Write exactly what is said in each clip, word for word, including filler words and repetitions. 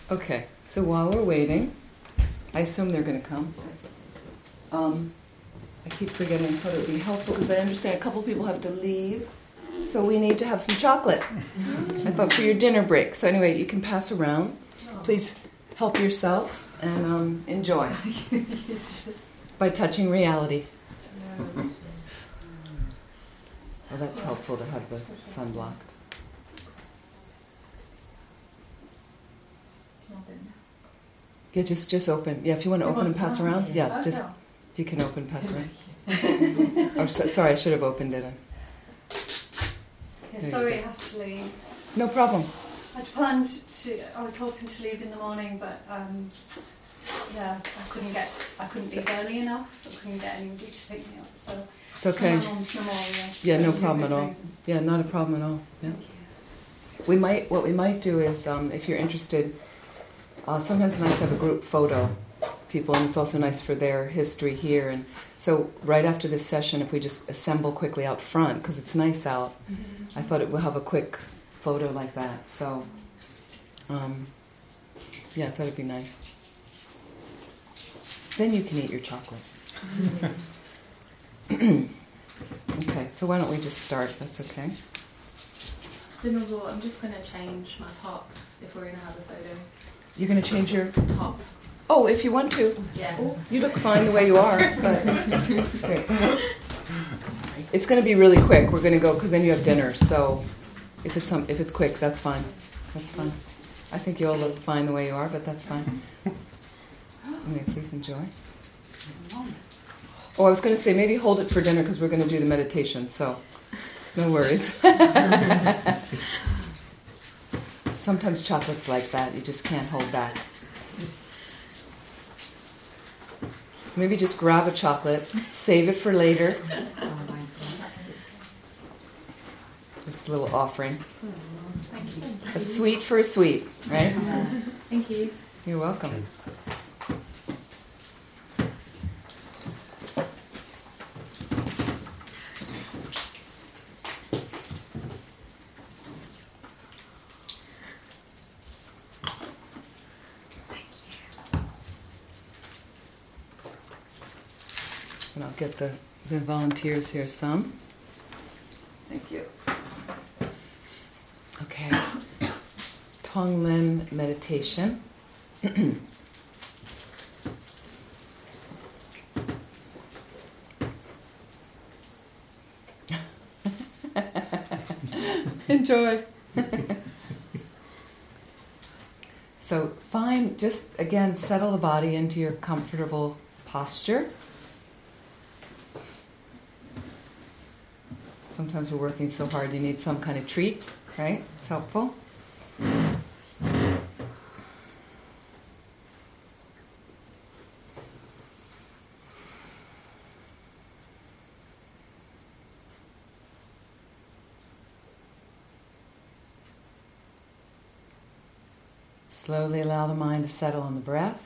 Okay, so while we're waiting, I assume they're going to come. Um, I keep forgetting, I thought it would be helpful because I understand a couple people have to leave, so we need to have some chocolate. I thought for your dinner break. So anyway, you can pass around. Please help yourself and um, enjoy by touching reality. Well, that's helpful to have the sun blocked. Yeah, just just open. Yeah, if you want to open and pass around. Yeah, just if you can open, pass around. Oh, so, sorry, I should have opened it. Yeah, sorry, I have to leave. No problem. I'd planned to. I was hoping to leave in the morning, but um, yeah, I couldn't get. I couldn't leave early enough. I couldn't get anybody to pick me up. So it's okay. My mum's no more, yeah. Yeah, no problem at all. Reason. Yeah, not a problem at all. Yeah. We might. What we might do is, um, if you're interested. Uh, sometimes it's nice to have a group photo, people, and it's also nice for their history here. And so, right after this session, if we just assemble quickly out front, because it's nice out, mm-hmm. I thought it would have a quick photo like that. So, um, yeah, I thought it'd be nice. Then you can eat your chocolate. Okay, so why don't we just start? That's okay. Venerable, I'm just going to change my top if we're going to have a photo. You're going to change your top? Oh, if you want to. Yeah. You look fine the way you are. But okay. It's going to be really quick. We're going to go because then you have dinner. So if it's some, if it's quick, that's fine. That's fine. I think you all look fine the way you are, but that's fine. Anyway, please enjoy. Oh, I was going to say maybe hold it for dinner because we're going to do the meditation. So no worries. Sometimes chocolate's like that. You just can't hold back. So maybe just grab a chocolate, save it for later. Just a little offering. Thank you. A sweet for a sweet, right? Thank you. You're welcome. And I'll get the, the volunteers here some. Thank you. Okay. Tonglen meditation. Enjoy. So find, just again, settle the body into your comfortable posture. Sometimes we're working so hard you need some kind of treat, right? It's helpful. Slowly allow the mind to settle on the breath.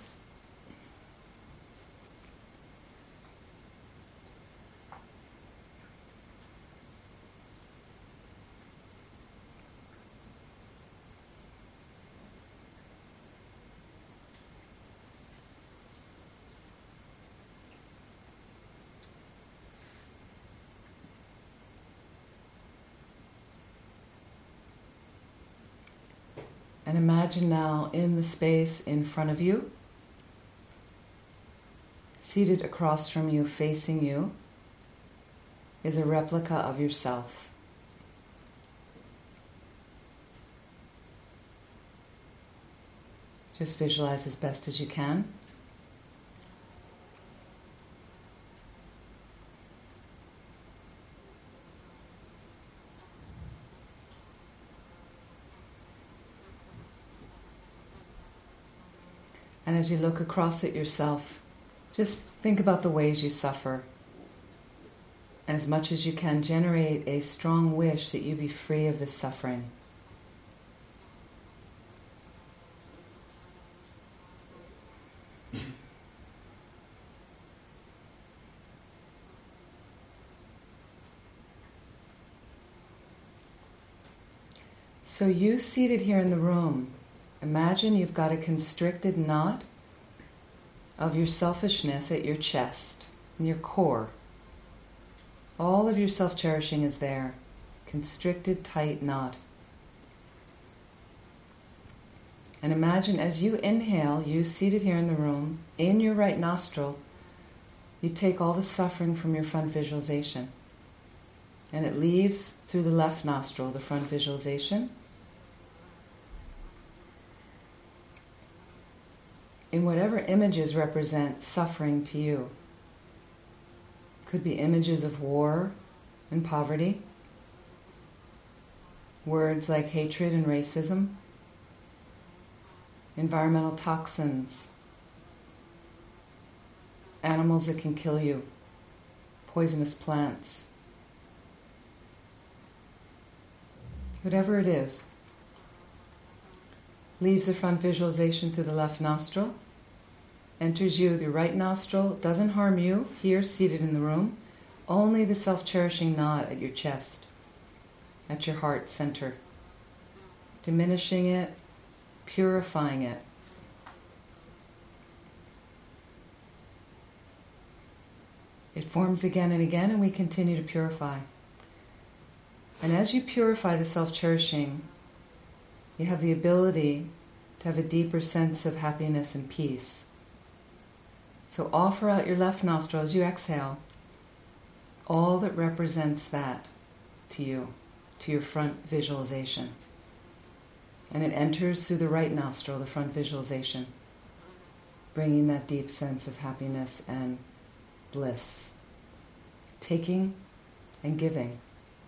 And imagine now in the space in front of you, seated across from you, facing you, is a replica of yourself. Just visualize as best as you can. And as you look across at yourself, just think about the ways you suffer. And as much as you can, generate a strong wish that you be free of this suffering. So you seated here in the room, Imagine you've got a constricted knot of your selfishness at your chest, in your core. All of your self-cherishing is there. Constricted, tight knot. And imagine as you inhale, you seated here in the room, in your right nostril, you take all the suffering from your front visualization. And it leaves through the left nostril, the front visualization. In whatever images represent suffering to you. Could be images of war and poverty. Words like hatred and racism. Environmental toxins. Animals that can kill you. Poisonous plants. Whatever it is. Leaves the front visualization through the left nostril. Enters you, the right nostril, doesn't harm you, here seated in the room, only the self-cherishing knot at your chest, at your heart center, diminishing it, purifying it. It forms again and again, and we continue to purify. And as you purify the self-cherishing, you have the ability to have a deeper sense of happiness and peace. So offer out your left nostril as you exhale all that represents that to you, to your front visualization. And it enters through the right nostril, the front visualization, bringing that deep sense of happiness and bliss. Taking and giving.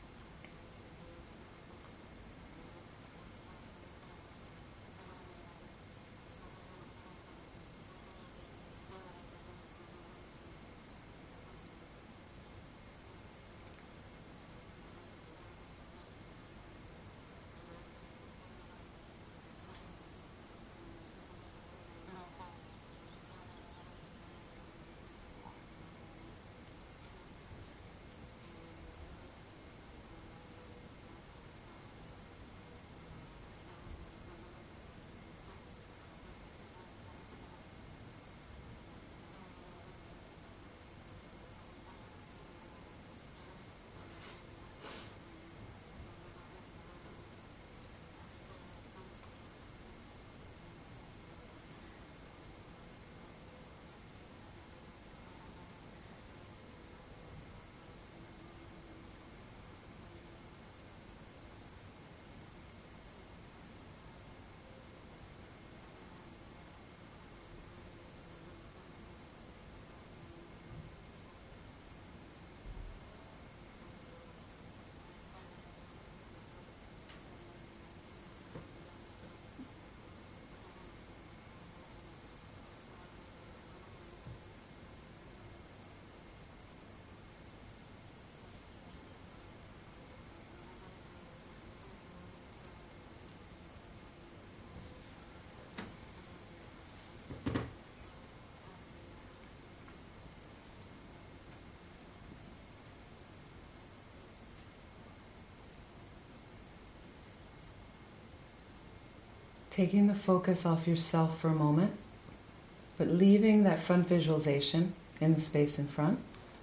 Taking the focus off yourself for a moment, but leaving that front visualization in the space in front.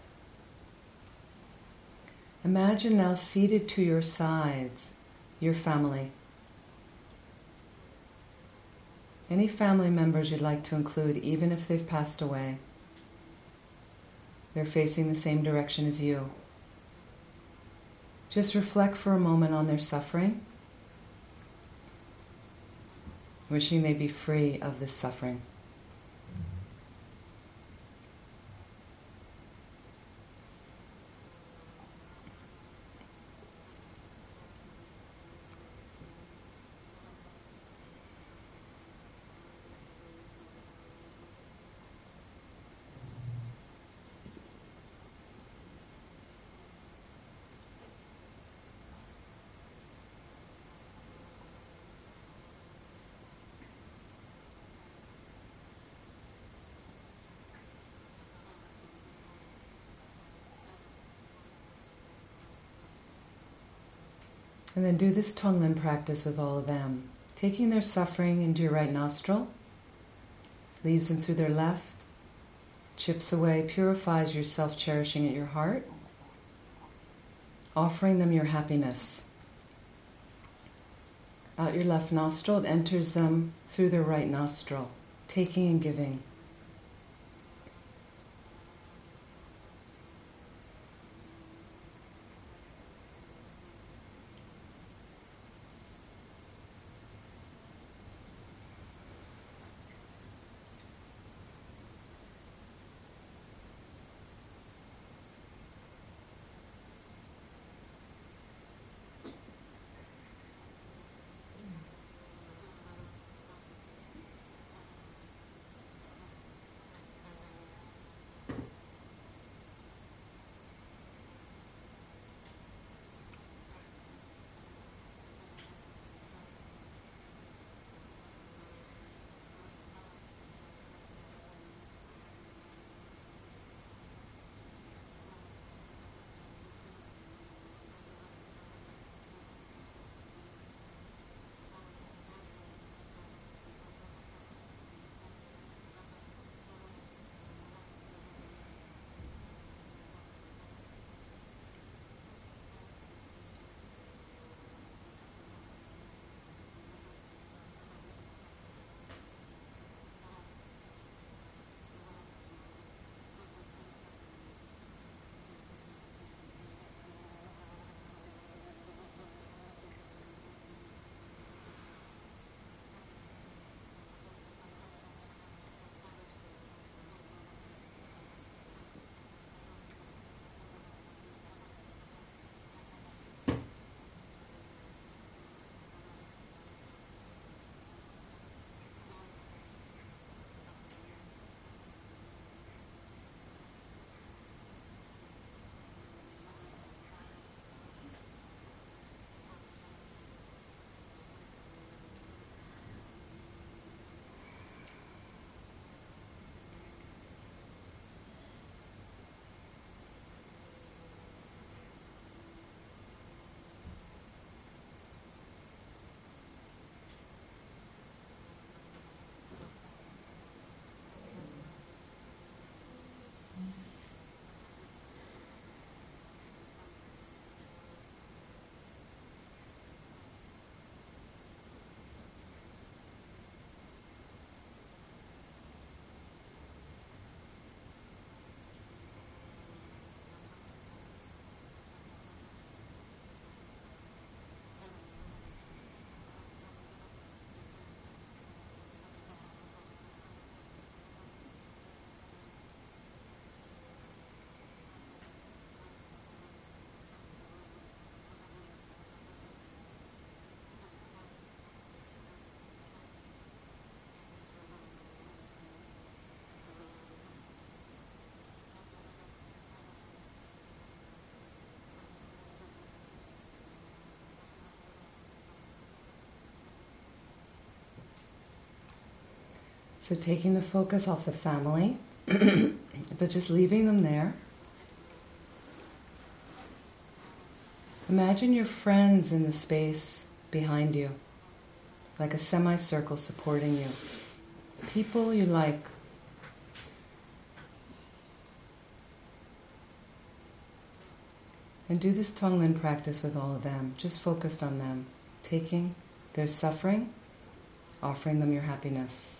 Imagine now seated to your sides, your family. Any family members you'd like to include, even if they've passed away. They're facing the same direction as you. Just reflect for a moment on their suffering, wishing they be free of this suffering. And then do this Tonglen practice with all of them. taking their suffering into your right nostril, leaves them through their left, chips away, purifies your self-cherishing at your heart, offering them your happiness. Out your left nostril, it enters them through their right nostril, taking and giving. So taking the focus off the family, but just leaving them there. Imagine your friends in the space behind you, like a semicircle supporting you. People you like. And do this Tonglen practice with all of them, just focused on them, taking their suffering, offering them your happiness.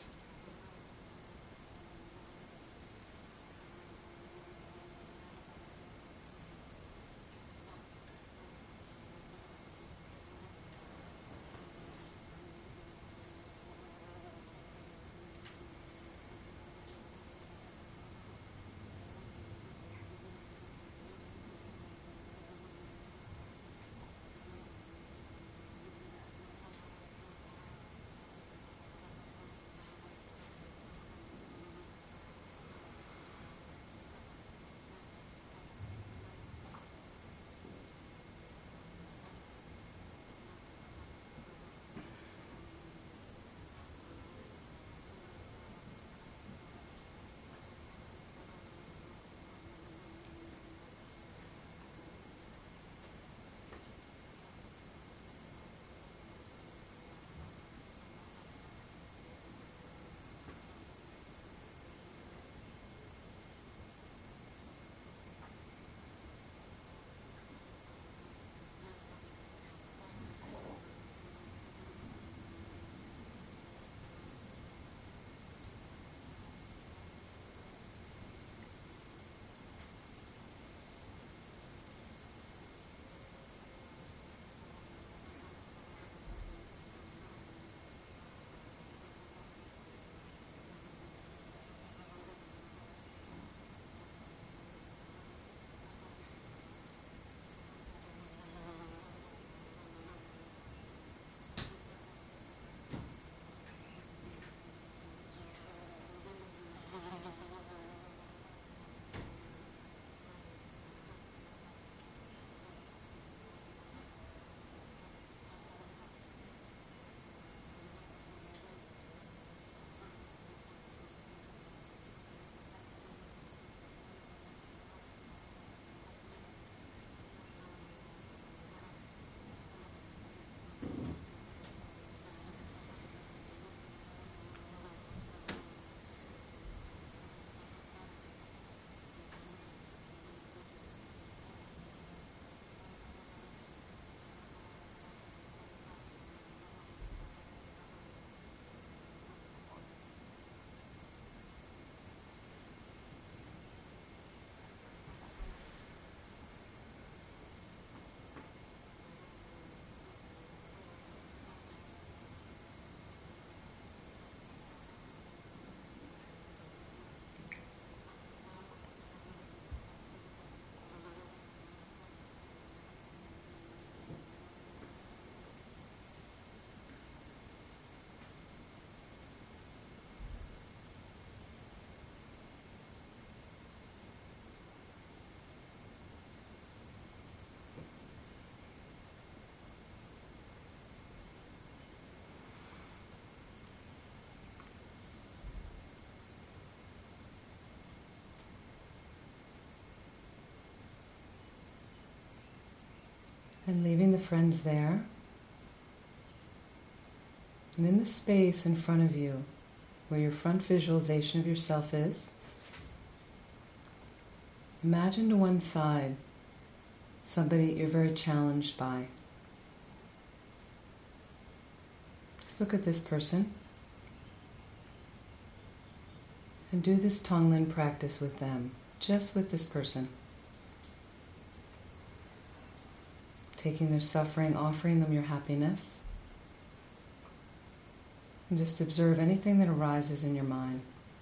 And leaving the friends there. And in the space in front of you, where your front visualization of yourself is, imagine to one side somebody you're very challenged by. Just look at this person and do this Tonglen practice with them, just with this person. Taking their suffering, offering them your happiness, and just observe anything that arises in your mind.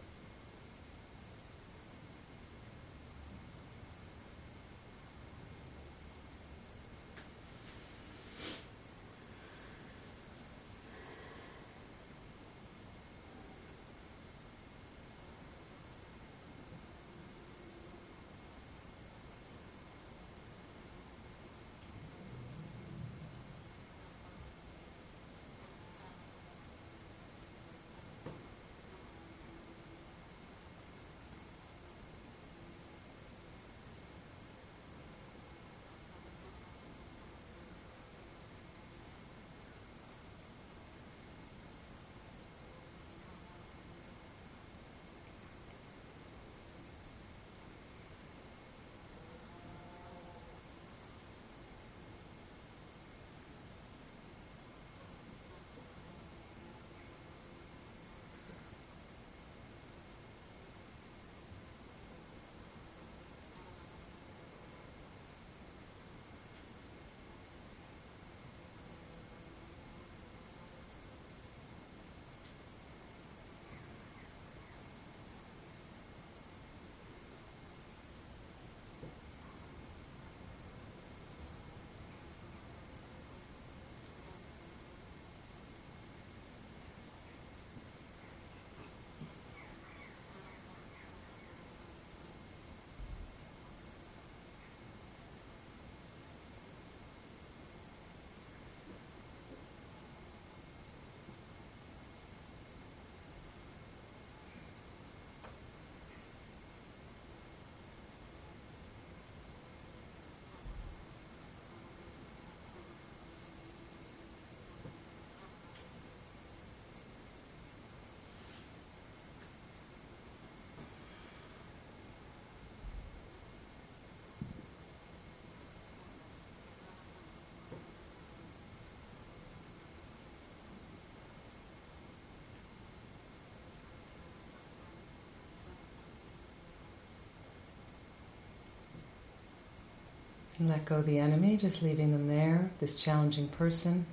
And let go of the enemy, just leaving them there, this challenging person.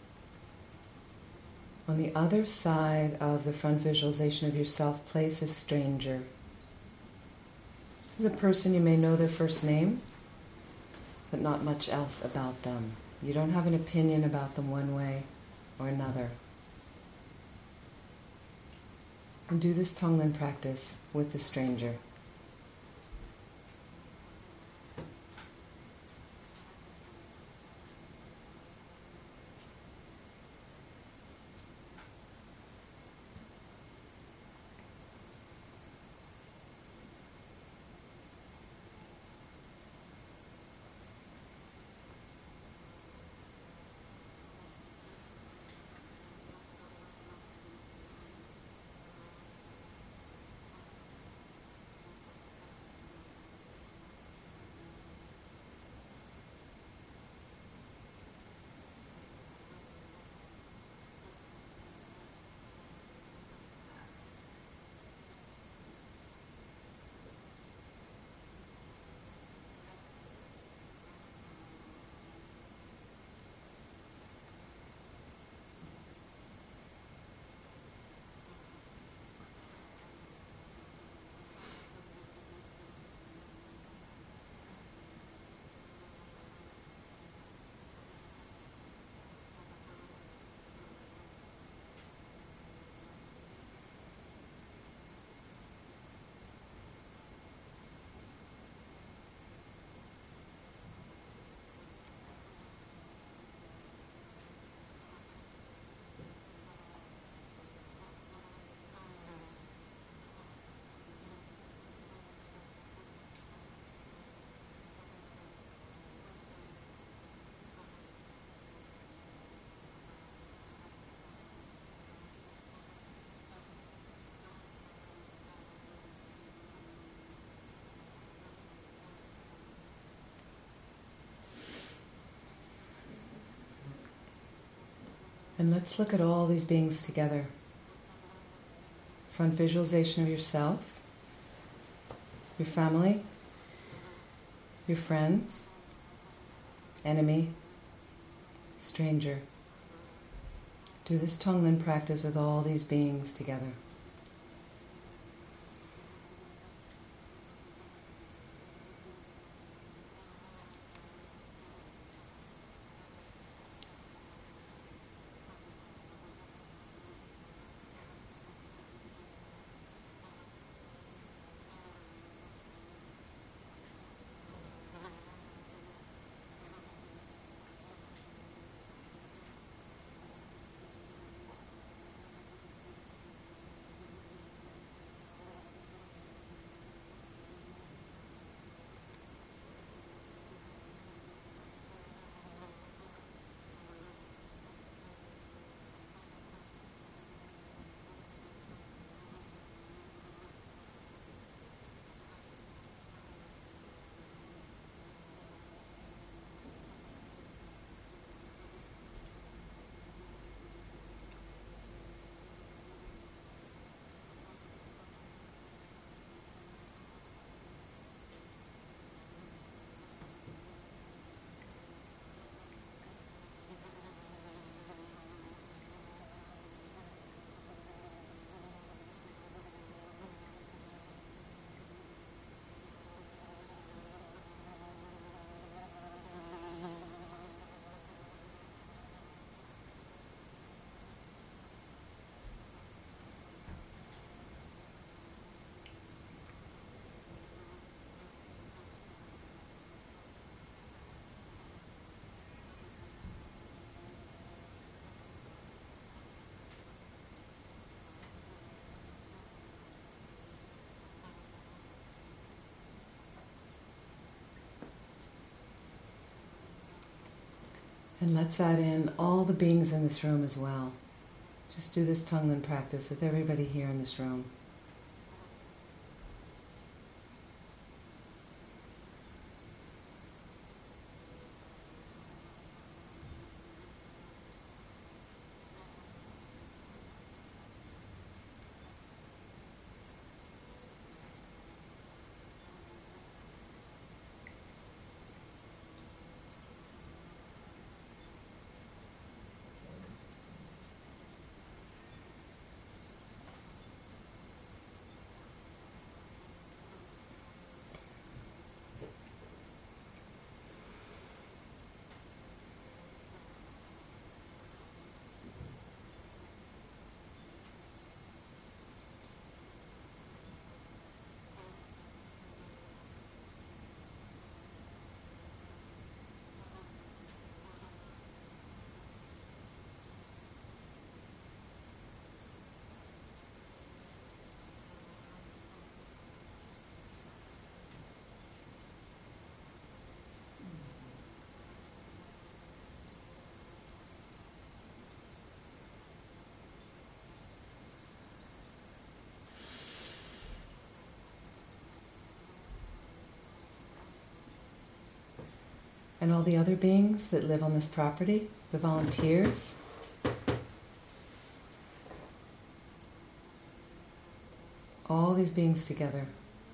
On the other side of the front visualization of yourself, place a stranger. This is a person, you may know their first name, but not much else about them. You don't have an opinion about them one way or another. And do this Tonglen practice with the stranger. And let's look at all these beings together. Front visualization of yourself, your family, your friends, enemy, stranger. Do this Tonglen practice with all these beings together. And let's add in all the beings in this room as well. Just do this Tonglen practice with everybody here in this room. And all the other beings that live on this property, the volunteers, all these beings together.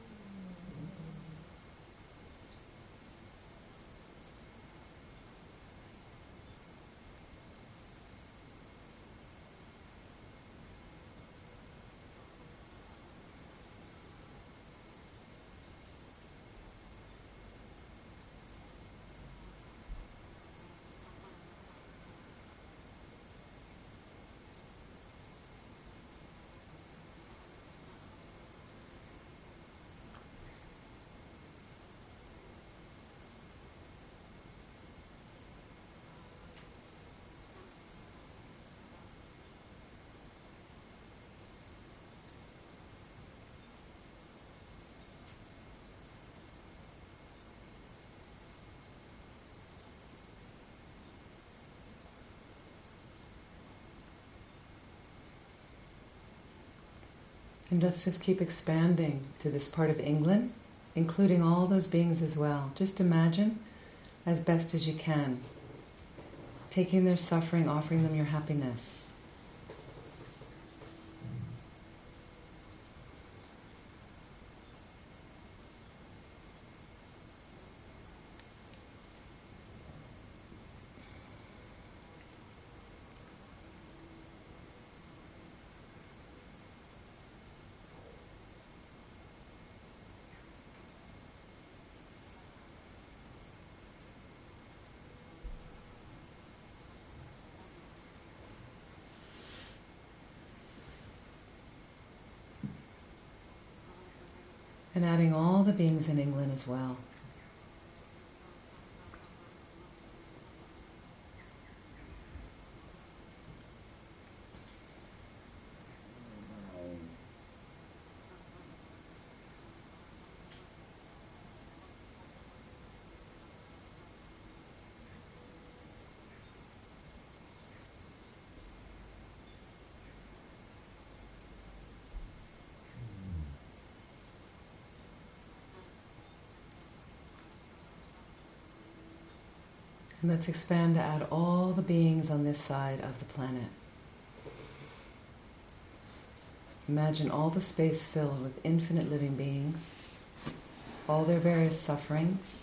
And let's just keep expanding to this part of England, including all those beings as well. Just imagine as best as you can taking their suffering, offering them your happiness. And adding all the beings in England as well. And let's expand to add all the beings on this side of the planet. Imagine all the space filled with infinite living beings, all their various sufferings.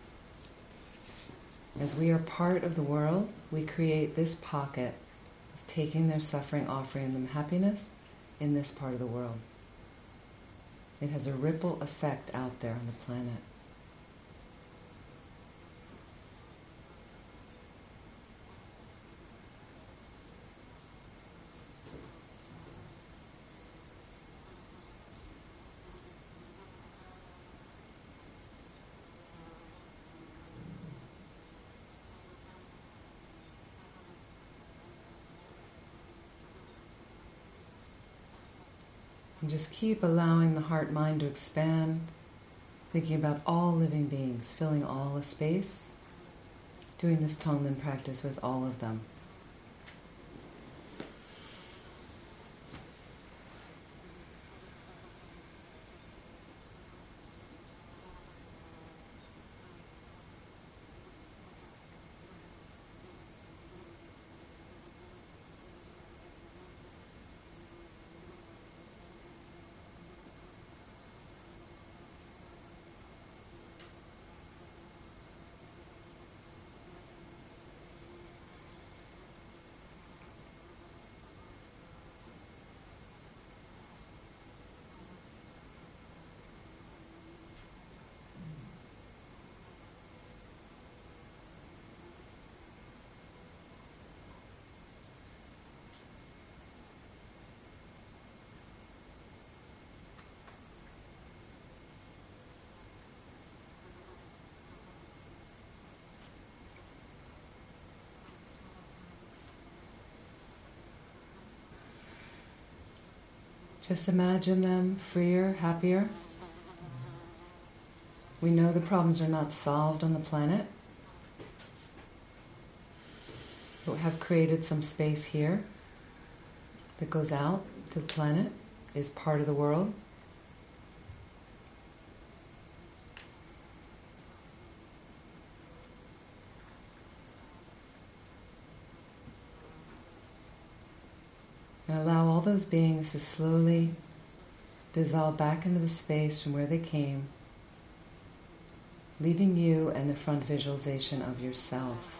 As we are part of the world, we create this pocket of taking their suffering, offering them happiness in this part of the world. It has a ripple effect out there on the planet. And just keep allowing the heart-mind to expand, thinking about all living beings, filling all the space, doing this Tonglen practice with all of them. Just imagine them freer, happier. We know the problems are not solved on the planet, but we have created some space here that goes out to the planet, is part of the world. And allow all those beings to slowly dissolve back into the space from where they came, leaving you and the front visualization of yourself.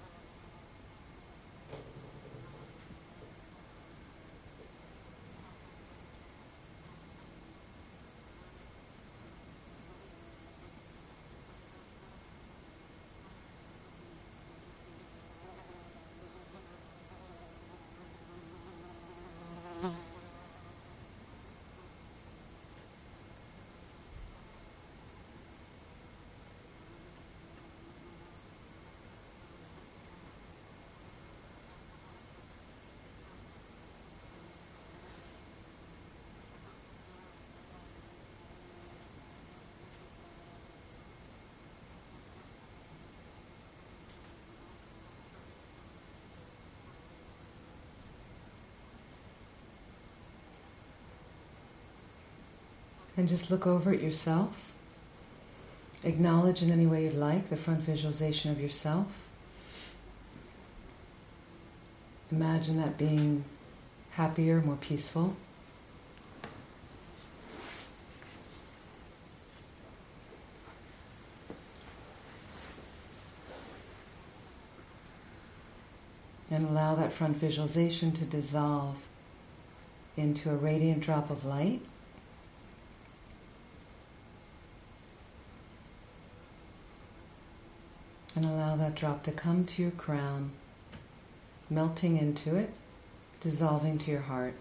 And just look over at yourself. Acknowledge in any way you'd like the front visualization of yourself. imagine that being happier, more peaceful. And allow that front visualization to dissolve into a radiant drop of light. And allow that drop to come to your crown, melting into it, dissolving to your heart.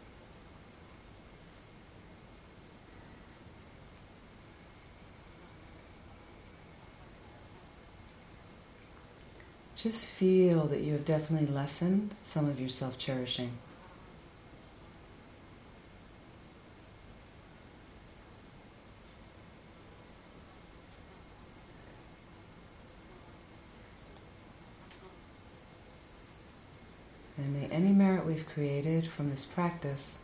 Just feel that you have definitely lessened some of your self-cherishing. And may any merit we've created from this practice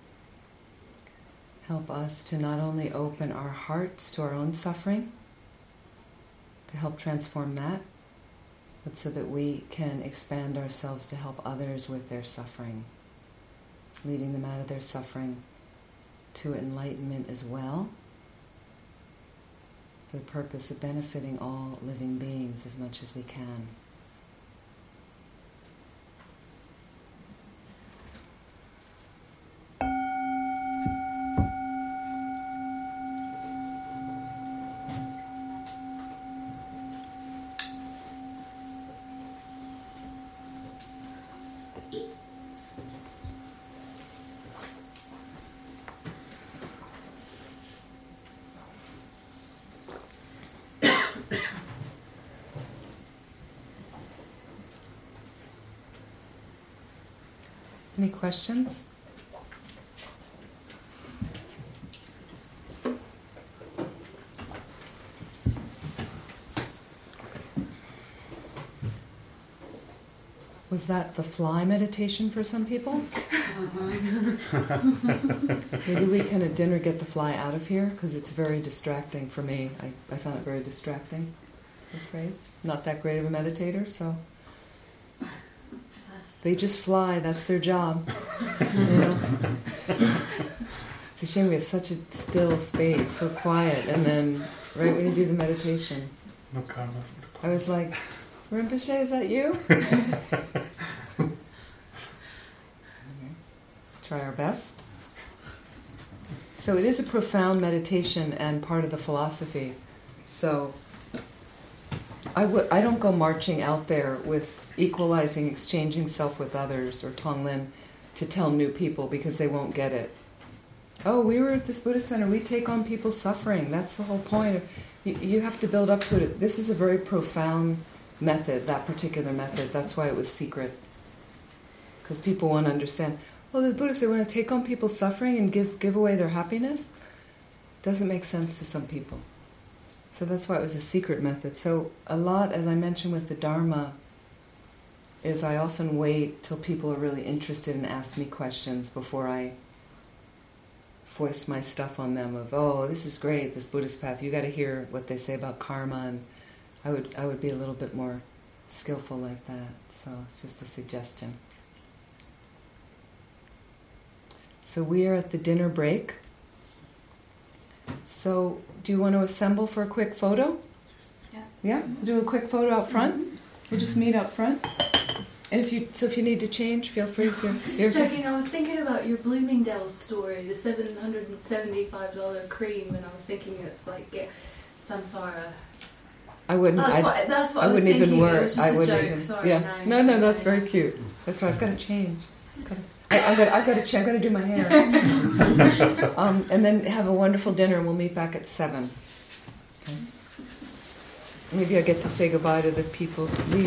help us to not only open our hearts to our own suffering, to help transform that, but so that we can expand ourselves to help others with their suffering, leading them out of their suffering to enlightenment as well, for the purpose of benefiting all living beings as much as we can. Any questions? Was that the fly meditation for some people? Maybe we can at dinner get the fly out of here, because it's very distracting for me. I, I found it very distracting, I'm afraid. Not that great of a meditator, so... They just fly, that's their job. You know? It's a shame we have such a still space, so quiet, and then right when you do the meditation, No karma. I was like, Rinpoche, is that you? Okay. Try our best. So it is a profound meditation and part of the philosophy. So I w- I don't go marching out there with equalizing, exchanging self with others, or Tonglen, to tell new people because they won't get it. Oh, we were at this Buddhist center, we take on people's suffering. That's the whole point. Of, you, you have to build up to it. This is a very profound method, that particular method. That's why it was secret. Because people want to understand, well, the Buddhists, they want to take on people's suffering and give, give away their happiness. Doesn't make sense to some people. So that's why it was a secret method. So a lot, as I mentioned with the Dharma, is I often wait till people are really interested and ask me questions before I foist my stuff on them of, oh, this is great, this Buddhist path, you got to hear what they say about karma, and I would I would be a little bit more skillful like that. So it's just a suggestion. So we are at the dinner break. So do you want to assemble for a quick photo? Yeah. Yeah? Do a quick photo out front? Mm-hmm. We'll just meet out front. And if you so if you need to change, feel free. If you're, Just you're checking, I was thinking about your Bloomingdale's story, the seven hundred seventy-five dollars cream, and I was thinking it's like yeah, samsara. I wouldn't. That's I'd, what, that's what I, I was wouldn't thinking. even work. It was just I a wouldn't joke. even. Sorry, Yeah. no, No, no, that's no, very no. cute. That's right. I've got to change. Gotta, I, I've got. I've got to. Ch- I've got to do my hair. um, and then have a wonderful dinner, and we'll meet back at seven. Okay. Maybe I get to say goodbye to the people. Leave.